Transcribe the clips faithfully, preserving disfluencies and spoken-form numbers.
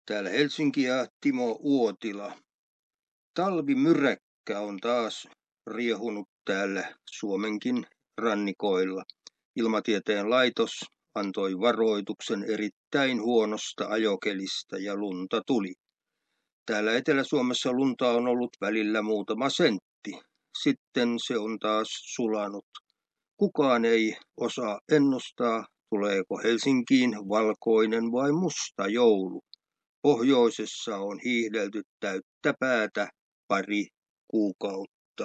Täällä Helsinki ja Timo Uotila. Talvimyräkkä on taas riehunut täällä Suomenkin rannikoilla. Ilmatieteen laitos antoi varoituksen erittäin huonosta ajokelistä ja lunta tuli. Täällä Etelä-Suomessa lunta on ollut välillä muutama sentti. Sitten se on taas sulanut. Kukaan ei osaa ennustaa, tuleeko Helsinkiin valkoinen vai musta joulu. Pohjoisessa on hiihdelty täyttä päätä pari kuukautta.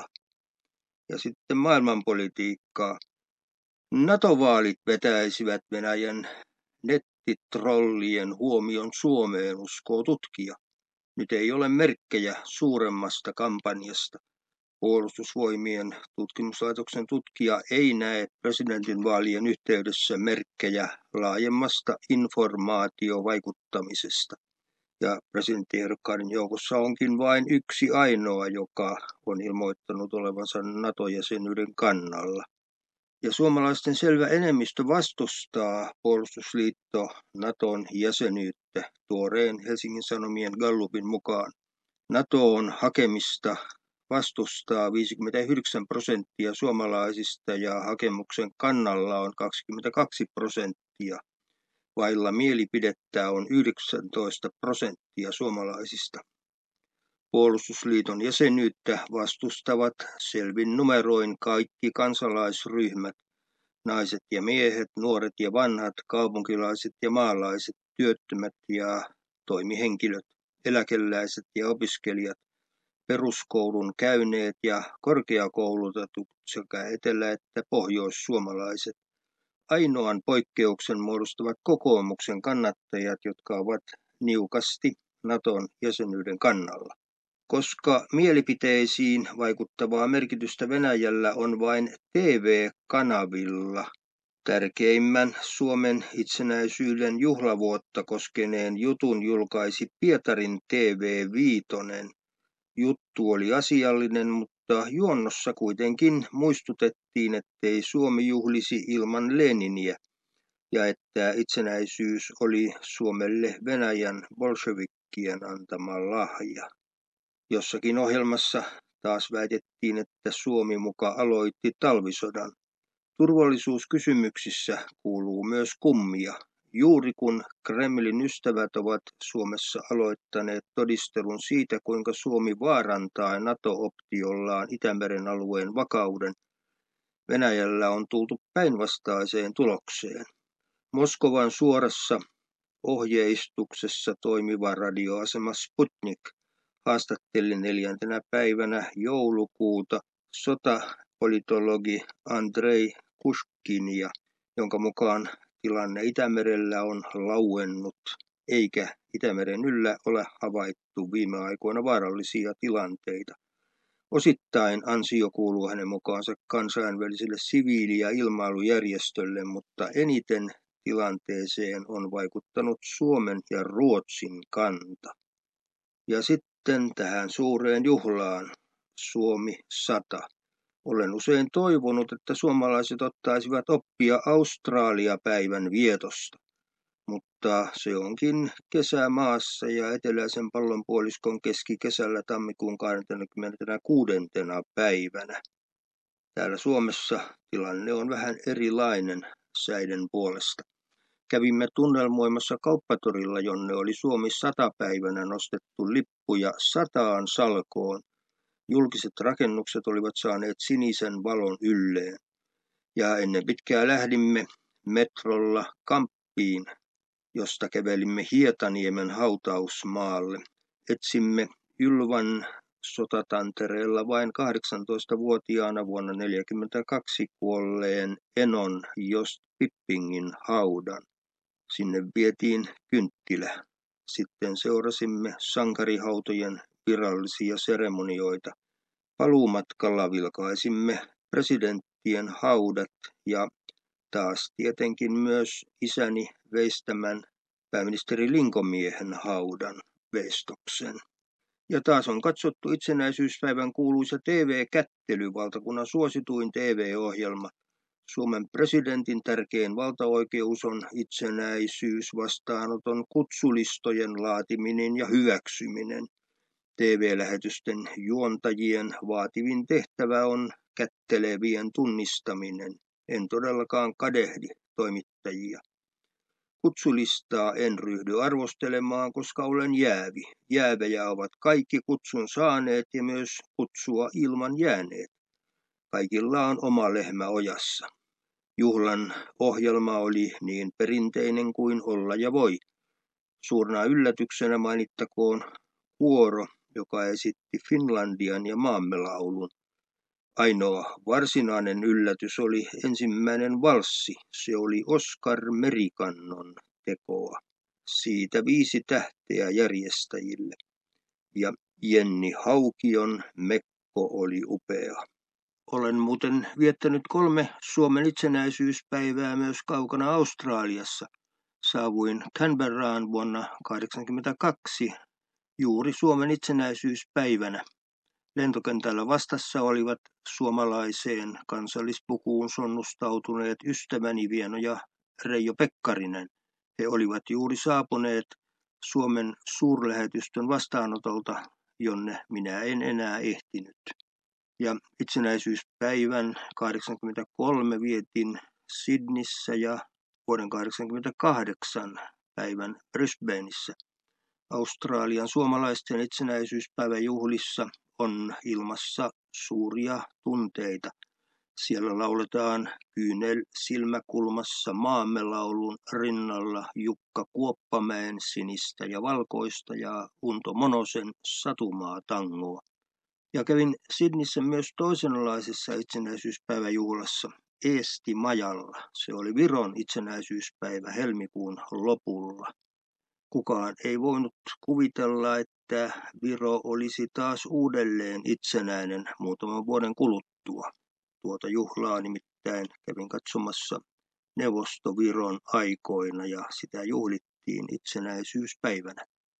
Ja sitten maailmanpolitiikkaa. NATO-vaalit vetäisivät Venäjän nettitrollien huomion Suomeen, uskoo tutkija. Nyt ei ole merkkejä suuremmasta kampanjasta. Puolustusvoimien tutkimuslaitoksen tutkija ei näe presidentinvaalien yhteydessä merkkejä laajemmasta informaatiovaikuttamisesta. Ja presidenttiehdokkaiden joukossa onkin vain yksi ainoa, joka on ilmoittanut olevansa NATO-jäsenyyden kannalla. Ja suomalaisten selvä enemmistö vastustaa puolustusliitto Naton jäsenyyttä tuoreen Helsingin Sanomien Gallupin mukaan. NATOon hakemista vastustaa viisikymmentäyhdeksän prosenttia suomalaisista ja hakemuksen kannalla on kaksikymmentäkaksi prosenttia. Vailla mielipidettä on yhdeksäntoista prosenttia suomalaisista. Puolustusliiton jäsenyyttä vastustavat selvin numeroin kaikki kansalaisryhmät, naiset ja miehet, nuoret ja vanhat, kaupunkilaiset ja maalaiset, työttömät ja toimihenkilöt, eläkeläiset ja opiskelijat, peruskoulun käyneet ja korkeakoulutetut sekä etelä- että pohjoissuomalaiset. Ainoan poikkeuksen muodostavat kokoomuksen kannattajat, jotka ovat niukasti Naton jäsenyyden kannalla. Koska mielipiteisiin vaikuttavaa merkitystä Venäjällä on vain T V-kanavilla, tärkeimmän Suomen itsenäisyyden juhlavuotta koskeneen jutun julkaisi Pietarin T V Viitonen. Juttu oli asiallinen, mutta juonnossa kuitenkin muistutettiin, ettei Suomi juhlisi ilman Leniniä ja että itsenäisyys oli Suomelle Venäjän bolshevikkien antama lahja. Jossakin ohjelmassa taas väitettiin, että Suomi muka aloitti talvisodan. Turvallisuuskysymyksissä kuuluu myös kummia. Juuri kun Kremlin ystävät ovat Suomessa aloittaneet todistelun siitä, kuinka Suomi vaarantaa NATO-optiollaan Itämeren alueen vakauden, Venäjällä on tultu päinvastaiseen tulokseen. Moskovan suorassa ohjeistuksessa toimiva radioasema Sputnik haastatteli neljäntenä päivänä joulukuuta sotapolitologi Andrei Kushkinia, jonka mukaan tilanne Itämerellä on lauennut, eikä Itämeren yllä ole havaittu viime aikoina vaarallisia tilanteita. Osittain ansio kuuluu hänen mukaansa kansainväliselle siviili- ja ilmailujärjestölle, mutta eniten tilanteeseen on vaikuttanut Suomen ja Ruotsin kanta. Ja sitten tähän suureen juhlaan, Suomi sata. Olen usein toivonut, että suomalaiset ottaisivat oppia Australia-päivän vietosta, mutta se onkin kesämaassa ja eteläisen pallonpuoliskon keskikesällä tammikuun kahdeskymmeneskuudes päivänä. Täällä Suomessa tilanne on vähän erilainen säiden puolesta. Kävimme tunnelmoimassa kauppatorilla, jonne oli Suomi sata päivänä nostettu lippuja sataan salkoon. Julkiset rakennukset olivat saaneet sinisen valon ylleen. Ja ennen pitkää lähdimme metrolla Kamppiin, josta kävelimme Hietaniemen hautausmaalle. Etsimme Ylvan sotatantereella vain kahdeksantoistavuotiaana vuonna tuhatyhdeksänsataaneljäkymmentäkaksi kuolleen Enon Jost Pippingin haudan. Sinne vietiin kynttilä. Sitten seurasimme sankarihautojen virallisia seremonioita. Paluumatkalla vilkaisimme presidenttien haudat ja taas tietenkin myös isäni veistämän pääministeri Linkomiehen haudan veistoksen. Ja taas on katsottu itsenäisyyspäivän kuuluisa T V-kättely, valtakunnan suosituin T V-ohjelma. Suomen presidentin tärkein valtaoikeus on itsenäisyys, vastaanoton kutsulistojen laatiminen ja hyväksyminen. T V-lähetysten juontajien vaativin tehtävä on kättelevien tunnistaminen. En todellakaan kadehdi toimittajia. Kutsulistaa en ryhdy arvostelemaan, koska olen jäävi. Jäävejä ovat kaikki kutsun saaneet ja myös kutsua ilman jääneet. Kaikilla on oma lehmä ojassa. Juhlan ohjelma oli niin perinteinen kuin olla ja voi. Suurena yllätyksenä mainittakoon kuoro, joka esitti Finlandian ja maammelaulun. Ainoa varsinainen yllätys oli ensimmäinen valssi. Se oli Oskar Merikannon tekoa. Siitä viisi tähteä järjestäjille. Ja Jenni Haukion Mekko oli upea. Olen muuten viettänyt kolme Suomen itsenäisyyspäivää myös kaukana Australiassa. Saavuin Canberraan vuonna tuhatyhdeksänsataakahdeksankymmentäkaksi juuri Suomen itsenäisyyspäivänä. Lentokentällä vastassa olivat suomalaiseen kansallispukuun sonnustautuneet ystäväni Vieno ja Reijo Pekkarinen. He olivat juuri saapuneet Suomen suurlähetystön vastaanotolta, jonne minä en enää ehtinyt. Ja itsenäisyyspäivän kahdeksankymmentäkolme vietin Sydneyssä ja vuoden kahdeksankymmentäkahdeksan päivän Brisbaneissa. Australian suomalaisten itsenäisyyspäiväjuhlissa on ilmassa suuria tunteita. Siellä lauletaan Kyynel silmäkulmassa maamme laulun rinnalla Jukka Kuoppamäen Sinistä ja valkoista ja Unto Monosen Satumaa tangoa. Ja kävin Sydneyssä myös toisenlaisessa itsenäisyyspäiväjuhlassa, Eesti Majalla. Se oli Viron itsenäisyyspäivä helmikuun lopulla. Kukaan ei voinut kuvitella, että Viro olisi taas uudelleen itsenäinen muutaman vuoden kuluttua. Tuota juhlaa nimittäin kävin katsomassa Neuvostoviron aikoina ja sitä juhlittiin itsenäisyyspäivänä.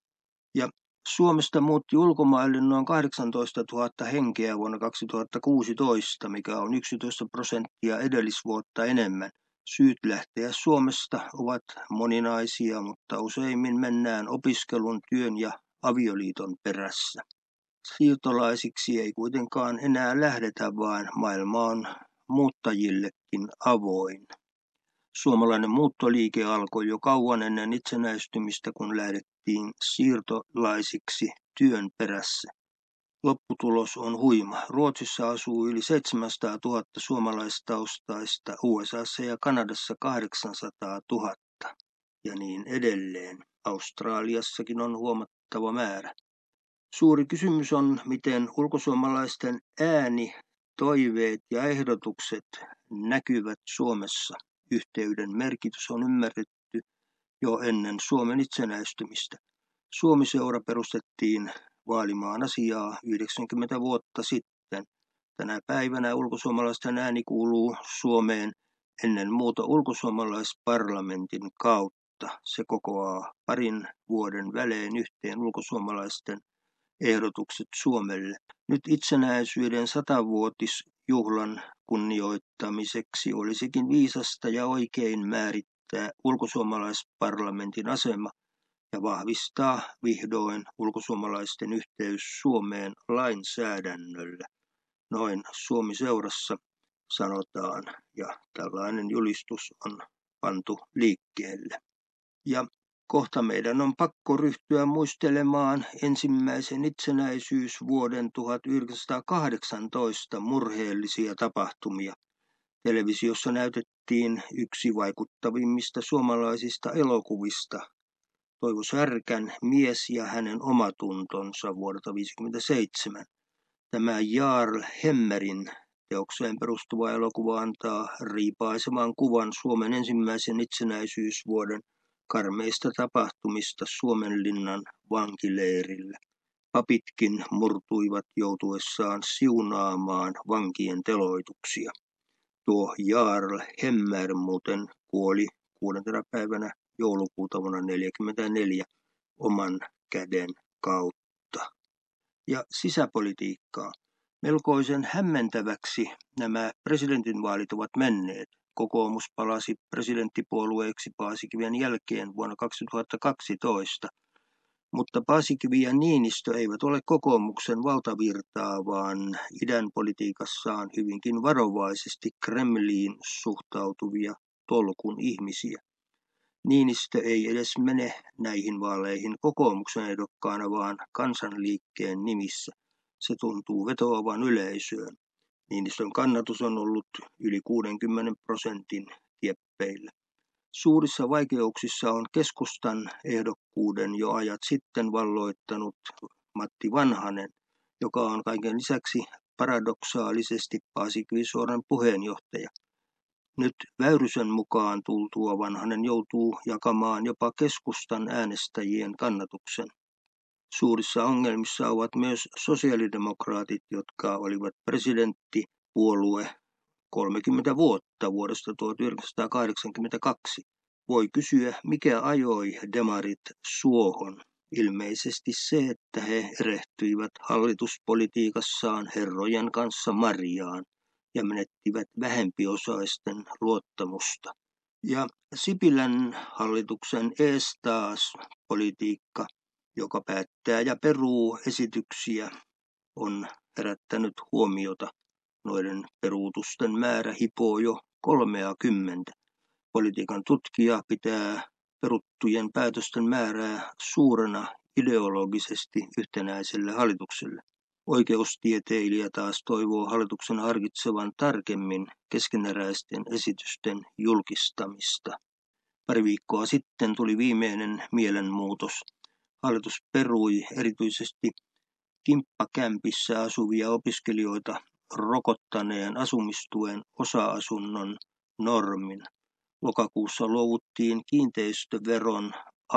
Ja Suomesta muutti ulkomaille noin kahdeksantoistatuhatta henkeä vuonna kaksituhattakuusitoista, mikä on yksitoista prosenttia edellisvuotta enemmän. Syyt lähteä Suomesta ovat moninaisia, mutta useimmin mennään opiskelun, työn ja avioliiton perässä. Siirtolaisiksi ei kuitenkaan enää lähdetä, vaan maailma on muuttajillekin avoin. Suomalainen muuttoliike alkoi jo kauan ennen itsenäistymistä, kun lähdettiin siirtolaisiksi työn perässä. Lopputulos on huima. Ruotsissa asuu yli seitsemänsataatuhatta suomalaistaustaista, U S A:ssa ja Kanadassa kahdeksansataatuhatta ja niin edelleen. Australiassakin on huomattava määrä. Suuri kysymys on, miten ulkosuomalaisten ääni, toiveet ja ehdotukset näkyvät Suomessa. Yhteyden merkitys on ymmärretty jo ennen Suomen itsenäistymistä. Suomi-seura perustettiin vaalimaan asiaa yhdeksänkymmentä vuotta sitten. Tänä päivänä ulkosuomalaisten ääni kuuluu Suomeen ennen muuta ulkosuomalaisparlamentin kautta. Se kokoaa parin vuoden välein yhteen ulkosuomalaisten ehdotukset Suomelle. Nyt itsenäisyyden satavuotisjuhlan kunnioittamiseksi olisikin viisasta ja oikein määrittää ulkosuomalaisparlamentin asema ja vahvistaa vihdoin ulkosuomalaisten yhteys Suomeen lainsäädännöllä. Noin Suomi-seurassa sanotaan, ja tällainen julistus on pantu liikkeelle. Ja kohta meidän on pakko ryhtyä muistelemaan ensimmäisen itsenäisyysvuoden tuhatyhdeksänsataakahdeksantoista murheellisia tapahtumia. Televisiossa näytettiin yksi vaikuttavimmista suomalaisista elokuvista, Toivo Särkän Mies ja hänen omatuntonsa vuodelta tuhatyhdeksänsataaviisikymmentäseitsemän. Tämä Jarl Hemmerin teokseen perustuva elokuva antaa riipaisevan kuvan Suomen ensimmäisen itsenäisyysvuoden karmeista tapahtumista Suomenlinnan vankileirillä. Papitkin murtuivat joutuessaan siunaamaan vankien teloituksia. Tuo Jarl Hemmer muuten kuoli kuudentena päivänä joulukuuta vuonna tuhatyhdeksänsataaneljäkymmentäneljä oman käden kautta. Ja sisäpolitiikkaa. Melkoisen hämmentäväksi nämä presidentinvaalit ovat menneet. kokoomus palasi presidenttipuolueeksi Paasikiven jälkeen vuonna kaksituhattakaksitoista. Mutta Paasikivi ja Niinistö eivät ole kokoomuksen valtavirtaa, vaan idän politiikassaan hyvinkin varovaisesti Kremliin suhtautuvia tolkun ihmisiä. Niinistö ei edes mene näihin vaaleihin kokoomuksen ehdokkaana, vaan kansanliikkeen nimissä. Se tuntuu vetoavan yleisöön. Niinistön kannatus on ollut yli kuudenkymmenen prosentin kieppeillä. Suurissa vaikeuksissa on keskustan ehdokkuuden jo ajat sitten valloittanut Matti Vanhanen, joka on kaiken lisäksi paradoksaalisesti Paasikivi-suoran puheenjohtaja. Nyt Väyrysen mukaan tultua Vanhanen joutuu jakamaan jopa keskustan äänestäjien kannatuksen. Suurissa ongelmissa ovat myös sosiaalidemokraatit, jotka olivat presidenttipuolue kolmekymmentä vuotta vuodesta tuhatyhdeksänsataakahdeksankymmentäkaksi. Voi kysyä, mikä ajoi demarit suohon. Ilmeisesti se, että he erehtyivät hallituspolitiikassaan herrojen kanssa marjaan ja menettivät vähempiosaisten luottamusta. Ja Sipilän hallituksen ees taas politiikka, joka päättää ja peruu esityksiä, on herättänyt huomiota. Noiden peruutusten määrä hipoo jo kolmeakymmentä. Politiikan tutkija pitää peruttujen päätösten määrää suurena ideologisesti yhtenäiselle hallitukselle. Oikeustieteilijä taas toivoo hallituksen harkitsevan tarkemmin keskeneräisten esitysten julkistamista. Pari viikkoa sitten tuli viimeinen mielenmuutos. Hallitus perui erityisesti kimppakämpissä asuvia opiskelijoita rokottaneen asumistuen osa-asunnon normin. Lokakuussa luovuttiin kiinteistöveron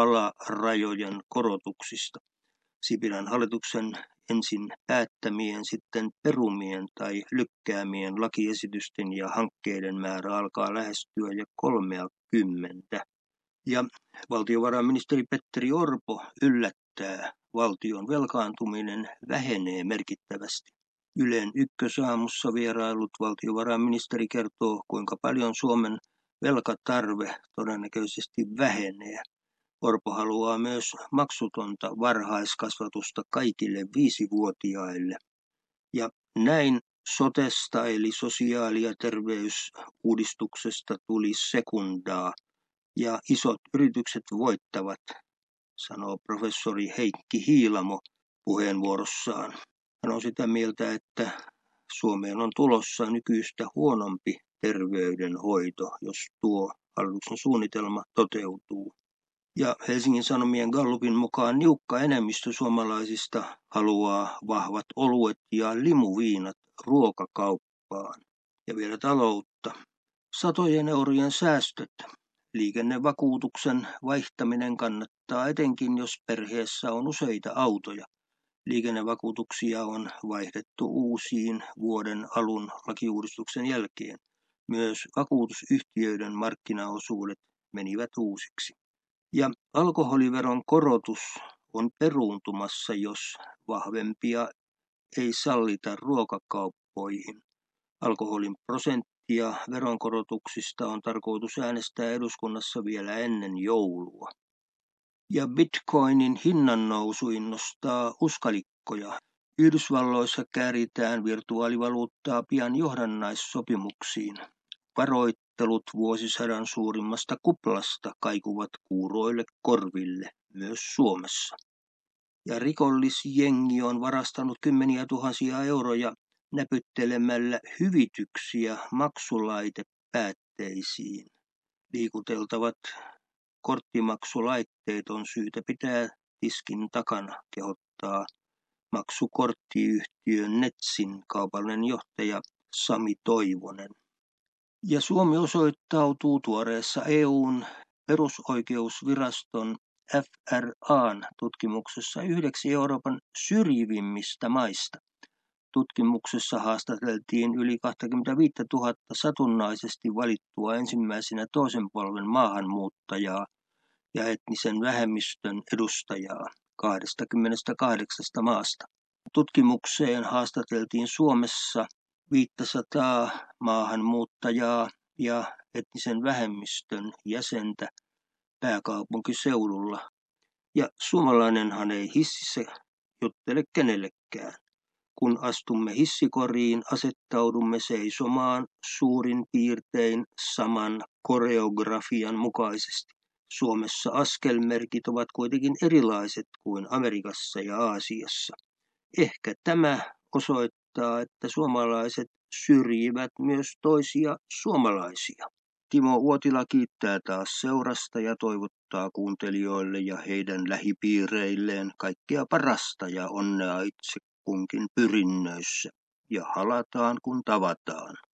alarajojen korotuksista. Sipilän hallituksen ensin päättämien, sitten perumien tai lykkäämien lakiesitysten ja hankkeiden määrä alkaa lähestyä jo kolmeakymmentä. Ja valtiovarainministeri Petteri Orpo yllättää, valtion velkaantuminen vähenee merkittävästi. Ylen ykkösaamussa vierailut valtiovarainministeri kertoo, kuinka paljon Suomen velkatarve todennäköisesti vähenee. Orpo haluaa myös maksutonta varhaiskasvatusta kaikille viisivuotiaille. Ja näin sotesta eli sosiaali- ja terveysuudistuksesta tuli sekundaa ja isot yritykset voittavat, sanoo professori Heikki Hiilamo puheenvuorossaan. Hän on sitä mieltä, että Suomeen on tulossa nykyistä huonompi terveydenhoito, jos tuo hallituksen suunnitelma toteutuu. Ja Helsingin Sanomien Gallupin mukaan niukka enemmistö suomalaisista haluaa vahvat oluet ja limuviinat ruokakauppaan. Ja vielä taloutta. Satojen eurojen säästöt. Liikennevakuutuksen vaihtaminen kannattaa etenkin, jos perheessä on useita autoja. Liikennevakuutuksia on vaihdettu uusiin vuoden alun lakiuudistuksen jälkeen. Myös vakuutusyhtiöiden markkinaosuudet menivät uusiksi. Ja alkoholiveron korotus on peruuntumassa, jos vahvempia ei sallita ruokakauppoihin. Alkoholin prosenttia veronkorotuksista on tarkoitus äänestää eduskunnassa vielä ennen joulua. Ja Bitcoinin hinnannousu innostaa uskalikkoja. Yhdysvalloissa kääritään virtuaalivaluuttaa pian johdannaissopimuksiin. Varoittelut vuosisadan suurimmasta kuplasta kaikuvat kuuroille korville, myös Suomessa. Ja rikollisjengi on varastanut kymmeniä tuhansia euroja näpyttelemällä hyvityksiä maksulaitepäätteisiin. Liikuteltavat korttimaksulaitteet on syytä pitää tiskin takana, kehottaa maksukorttiyhtiön Netsin kaupallinen johtaja Sami Toivonen. Ja Suomi osoittautuu tuoreessa E U:n perusoikeusviraston F R A:n tutkimuksessa yhdeksi Euroopan syrjivimmistä maista. Tutkimuksessa haastateltiin yli kaksikymmentäviisituhatta satunnaisesti valittua ensimmäisenä toisen polven maahanmuuttajaa ja etnisen vähemmistön edustajaa kaksikymmentäkahdeksan maasta. Tutkimukseen haastateltiin Suomessa viisisataa maahanmuuttajaa ja etnisen vähemmistön jäsentä pääkaupunkiseudulla. Ja suomalainenhan ei hississä juttele kenellekään. Kun astumme hissikoriin, asettaudumme seisomaan suurin piirtein saman koreografian mukaisesti. Suomessa askelmerkit ovat kuitenkin erilaiset kuin Amerikassa ja Aasiassa. Ehkä tämä osoittaa, että suomalaiset syrjivät myös toisia suomalaisia. Timo Uotila kiittää taas seurasta ja toivottaa kuuntelijoille ja heidän lähipiireilleen kaikkea parasta ja onnea itse kunkin pyrinnöissä. Ja halataan kun tavataan.